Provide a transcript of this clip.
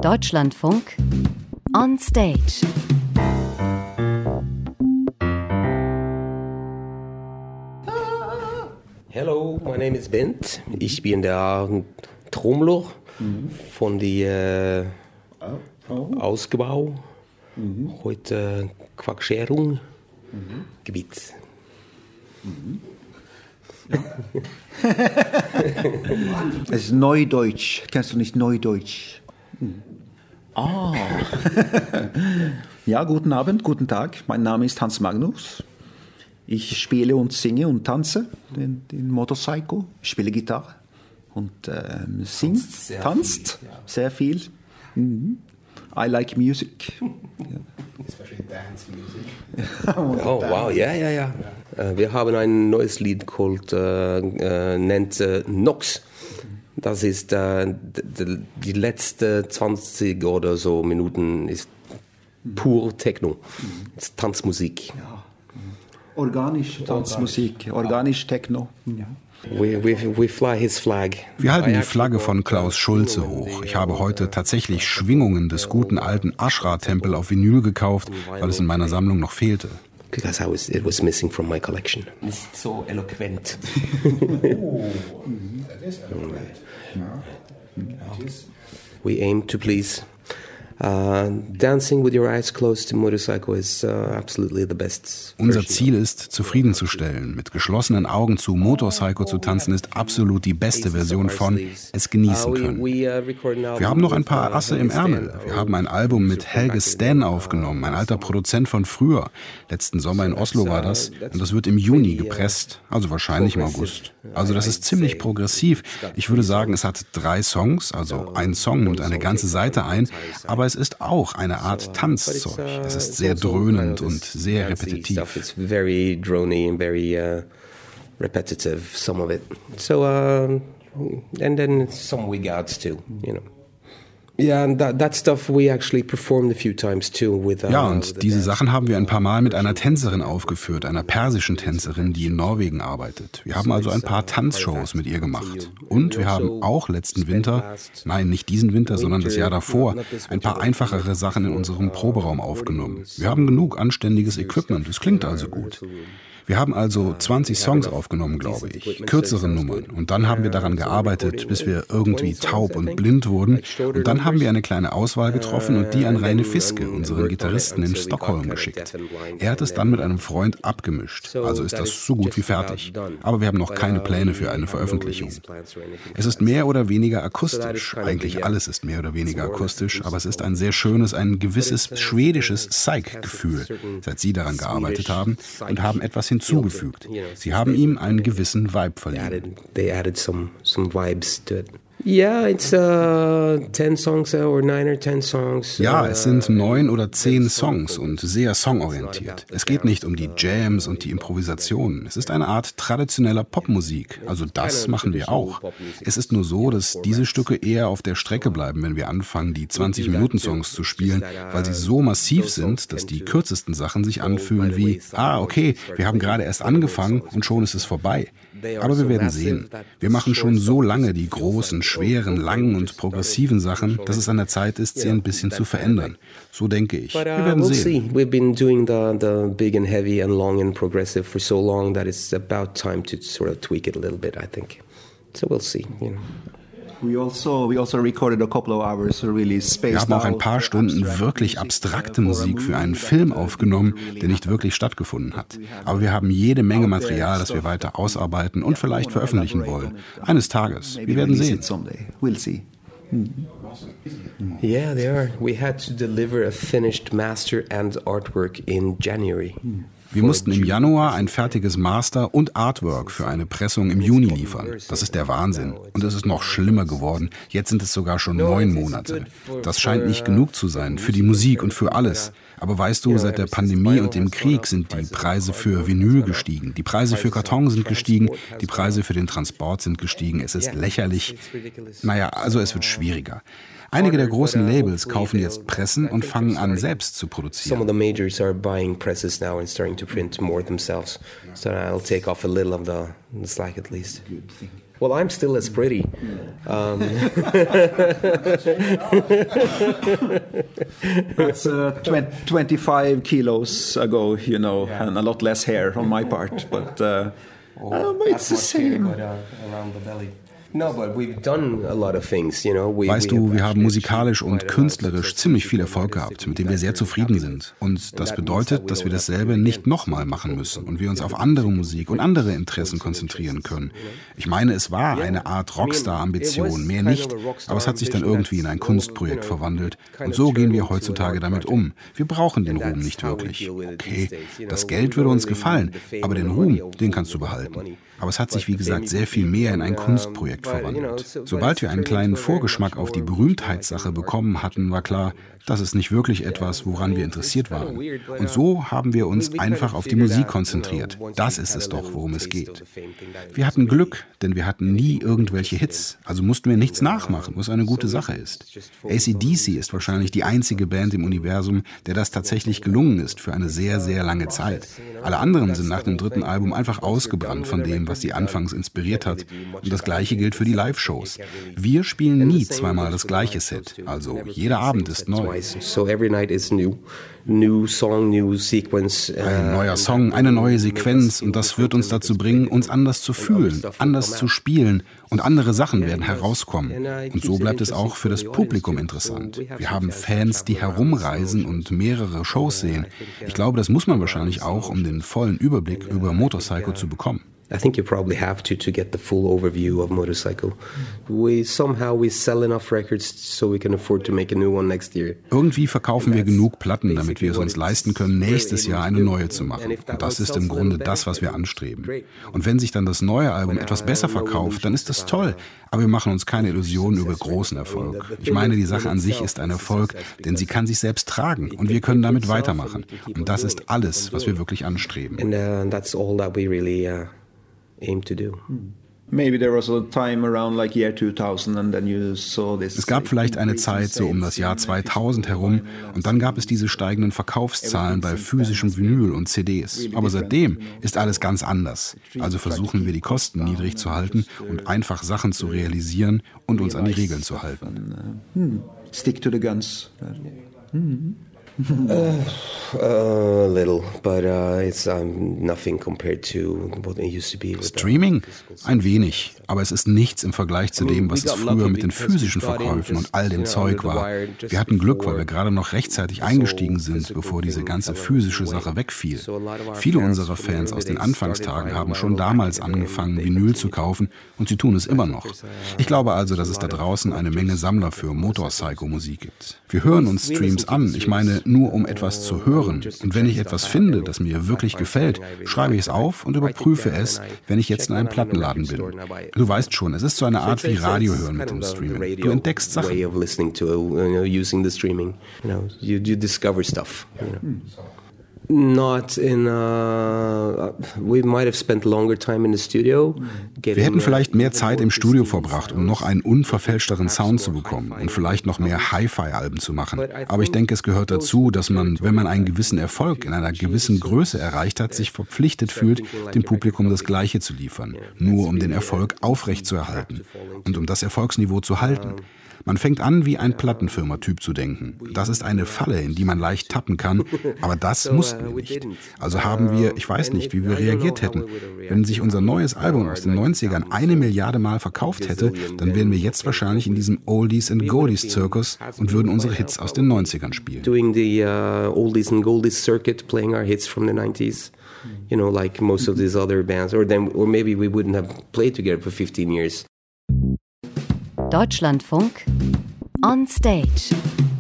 Deutschlandfunk on Stage. Hello, my name is Bent. Ich bin der Trommler von der Ausbau. Heute Quakscherung. Gebiet. Es ist Neudeutsch. Kennst du nicht Neudeutsch? Ja, guten Abend, guten Tag. Mein Name ist Hans Magnus. Ich spiele und singe und tanze den Motorcycle. Ich spiele Gitarre und singt, tanzt sehr viel. I like music. Especially dance music. Oh, wow, ja. Wir haben ein neues Lied nennt Nox. Das ist die letzten 20 oder so Minuten ist pur Techno. Ist Tanzmusik. Ja. Organische Tanzmusik, organisch Techno. Ja. We fly his flag. Wir halten die Flagge von Klaus Schulze hoch. Ich habe heute tatsächlich Schwingungen des guten alten Ashra-Tempel auf Vinyl gekauft, weil es in meiner Sammlung noch fehlte. Because it was missing from my collection. Nicht so eloquent. That is eloquent. We aim to please. Dancing with your eyes closed to motorcycle is absolutely the best. Unser Ziel ist, zufriedenzustellen. Mit geschlossenen Augen zu Motorcycle zu tanzen ist absolut die beste Version von es genießen können. Wir haben noch ein paar Asse im Ärmel. Wir haben ein Album mit Helge Stan aufgenommen, ein alter Produzent von früher. Letzten Sommer in Oslo war das und das wird im Juni gepresst, also wahrscheinlich im August. Also das ist ziemlich progressiv. Ich würde sagen, es hat 3 Songs, also ein Song nimmt eine ganze Seite ein, aber es ist auch eine Art Tanzzeug. Es ist sehr dröhnend und sehr repetitiv. It's very drony and very repetitive, some of it. So, and then some wig outs too, you know. Yeah, and that stuff we actually performed a few times too with. Ja, und diese Sachen haben wir ein paar Mal mit einer Tänzerin aufgeführt, einer persischen Tänzerin, die in Norwegen arbeitet. Wir haben also ein paar Tanzshows mit ihr gemacht. Und wir haben auch letzten Winter, nein, nicht diesen Winter, sondern das Jahr davor, ein paar einfachere Sachen in unserem Proberaum aufgenommen. Wir haben genug anständiges Equipment, es klingt also gut. Wir haben also 20 Songs aufgenommen, glaube ich, kürzere Nummern. Und dann haben wir daran gearbeitet, bis wir irgendwie taub und blind wurden. Und dann haben wir eine kleine Auswahl getroffen und die an Raine Fiske, unseren Gitarristen in Stockholm, geschickt. Er hat es dann mit einem Freund abgemischt. Also ist das so gut wie fertig. Aber wir haben noch keine Pläne für eine Veröffentlichung. Es ist mehr oder weniger akustisch. Eigentlich alles ist mehr oder weniger akustisch. Aber es ist ein sehr schönes, ein gewisses schwedisches Psych-Gefühl, seit Sie daran gearbeitet haben und haben etwas hinzugefügt. Sie haben ihm einen gewissen Vibe verliehen. They added some vibes to it. Yeah, it's 10 songs or 9 or 10 songs. Ja, es sind 9 oder 10 Songs und sehr songorientiert. Es geht nicht um die Jams und die Improvisationen. Es ist eine Art traditioneller Popmusik. Also das machen wir auch. Es ist nur so, dass diese Stücke eher auf der Strecke bleiben, wenn wir anfangen, die 20-Minuten-Songs zu spielen, weil sie so massiv sind, dass die kürzesten Sachen sich anfühlen wie, okay, wir haben gerade erst angefangen und schon ist es vorbei. Aber wir werden sehen. Wir machen schon so lange die großen, schweren, langen und progressiven Sachen, dass es an der Zeit ist, sie ein bisschen zu verändern. So denke ich. Wir werden sehen. We've been doing the big and heavy and long and progressive for so long that it's about time to sort of tweak it a little bit, I think. So we'll see, you know. We also recorded a couple of hours really spaced out. Wir haben auch ein paar Stunden wirklich abstrakte Musik für einen Film aufgenommen, der nicht wirklich stattgefunden hat. Aber wir haben jede Menge Material, das wir weiter ausarbeiten und vielleicht veröffentlichen wollen. Eines Tages. Wir werden sehen. We'll see. Yeah, they are. We had to deliver a finished master and artwork in January. Wir mussten im Januar ein fertiges Master und Artwork für eine Pressung im Juni liefern. Das ist der Wahnsinn. Und es ist noch schlimmer geworden. Jetzt sind es sogar schon 9 Monate. Das scheint nicht genug zu sein für die Musik und für alles. Aber weißt du, seit der Pandemie und dem Krieg sind die Preise für Vinyl gestiegen. Die Preise für Karton sind gestiegen. Die Preise für den Transport sind gestiegen. Es ist lächerlich. Naja, also es wird schwieriger. Einige der großen Labels kaufen jetzt Pressen und fangen an, selbst zu produzieren. Some of the majors are buying presses now and starting to print more themselves. So I'll take off a little of the slack at least. Good thing. Well, I'm still as pretty. That's 25 kilos ago, you know, and a lot less hair on my part, but it's the same. Around the belly. No, but we've done a lot of things, you know. Weißt du, wir haben musikalisch und künstlerisch ziemlich viel Erfolg gehabt, mit dem wir sehr zufrieden sind. Und das bedeutet, dass wir dasselbe nicht nochmal machen müssen und wir uns auf andere Musik und andere Interessen konzentrieren können. Ich meine, es war eine Art Rockstar-Ambition, mehr nicht, aber es hat sich dann irgendwie in ein Kunstprojekt verwandelt. Und so gehen wir heutzutage damit um. Wir brauchen den Ruhm nicht wirklich. Okay, das Geld würde uns gefallen, aber den Ruhm, den kannst du behalten. Aber es hat sich, wie gesagt, sehr viel mehr in ein Kunstprojekt verwandelt. Sobald wir einen kleinen Vorgeschmack auf die Berühmtheitssache bekommen hatten, war klar, das ist nicht wirklich etwas, woran wir interessiert waren. Und so haben wir uns einfach auf die Musik konzentriert. Das ist es doch, worum es geht. Wir hatten Glück, denn wir hatten nie irgendwelche Hits. Also mussten wir nichts nachmachen, was eine gute Sache ist. AC/DC ist wahrscheinlich die einzige Band im Universum, der das tatsächlich gelungen ist für eine sehr, sehr lange Zeit. Alle anderen sind nach dem dritten Album einfach ausgebrannt von dem, was sie anfangs inspiriert hat. Und das Gleiche gilt für die Live-Shows. Wir spielen nie zweimal das gleiche Set. Also jeder Abend ist neu. So every night is new song, new sequence. Ein neuer Song, eine neue Sequenz und das wird uns dazu bringen, uns anders zu fühlen, anders zu spielen und andere Sachen werden herauskommen. Und so bleibt es auch für das Publikum interessant. Wir haben Fans, die herumreisen und mehrere Shows sehen. Ich glaube, das muss man wahrscheinlich auch, um den vollen Überblick über Motorcycle zu bekommen. I think you probably have to get the full overview of Motorcycle. We sell enough records so we can afford to make a new one next year. Irgendwie verkaufen wir genug Platten, damit wir es uns leisten können, nächstes Jahr eine neue zu machen. Und das ist im Grunde das, was wir anstreben. Und wenn sich dann das neue Album etwas besser verkauft, dann ist das toll. Aber wir machen uns keine Illusionen über großen Erfolg. Ich meine, die Sache an sich ist ein Erfolg, denn sie kann sich selbst tragen und wir können damit weitermachen. Und das ist alles, was wir wirklich anstreben. And that's all that we really aim to do. Maybe there was a time around like year 2000 and then you saw this. Es gab vielleicht eine Zeit so um das Jahr 2000 herum und dann gab es diese steigenden Verkaufszahlen bei physischem Vinyl und CDs. Aber seitdem ist alles ganz anders. Also versuchen wir die Kosten niedrig zu halten und einfach Sachen zu realisieren und uns an die Regeln zu halten. Stick to the guns. A little, but it's nothing compared to what it used to be. Streaming? Ein wenig, aber es ist nichts im Vergleich zu dem, was es früher mit den physischen Verkäufen und all dem Zeug war. Wir hatten Glück, weil wir gerade noch rechtzeitig eingestiegen sind, bevor diese ganze physische Sache wegfiel. Viele unserer Fans aus den Anfangstagen haben schon damals angefangen, Vinyl zu kaufen und sie tun es immer noch. Ich glaube also, dass es da draußen eine Menge Sammler für Motorcycle-Musik gibt. Wir hören uns Streams an, ich meine nur um etwas zu hören. Und wenn ich etwas finde, das mir wirklich gefällt, schreibe ich es auf und überprüfe es, wenn ich jetzt in einem Plattenladen bin. Du weißt schon, es ist so eine Art wie Radio hören mit dem Streaming. Du entdeckst Sachen. You discover stuff. Not in we might have spent longer time in the studio. Wir hätten vielleicht mehr Zeit im Studio verbracht, um noch einen unverfälschteren Sound zu bekommen und vielleicht noch mehr Hi-Fi-Alben zu machen. Aber ich denke, es gehört dazu, dass man, wenn man einen gewissen Erfolg in einer gewissen Größe erreicht hat, sich verpflichtet fühlt, dem Publikum das Gleiche zu liefern, nur um den Erfolg aufrechtzuerhalten und um das Erfolgsniveau zu halten. Man fängt an, wie ein Plattenfirma-Typ zu denken. Das ist eine Falle, in die man leicht tappen kann, aber das mussten wir nicht. Also haben wir, ich weiß nicht, wie wir reagiert hätten. Wenn sich unser neues Album aus den 90ern 1 Milliarde Mal verkauft hätte, dann wären wir jetzt wahrscheinlich in diesem Oldies and Goldies Zirkus und würden unsere Hits aus den 90ern spielen. Doing the Oldies and Goldies circuit, playing our hits from the 90s. You know, like most of these other bands. Or maybe we wouldn't have played together for 15 years. Deutschlandfunk on Stage.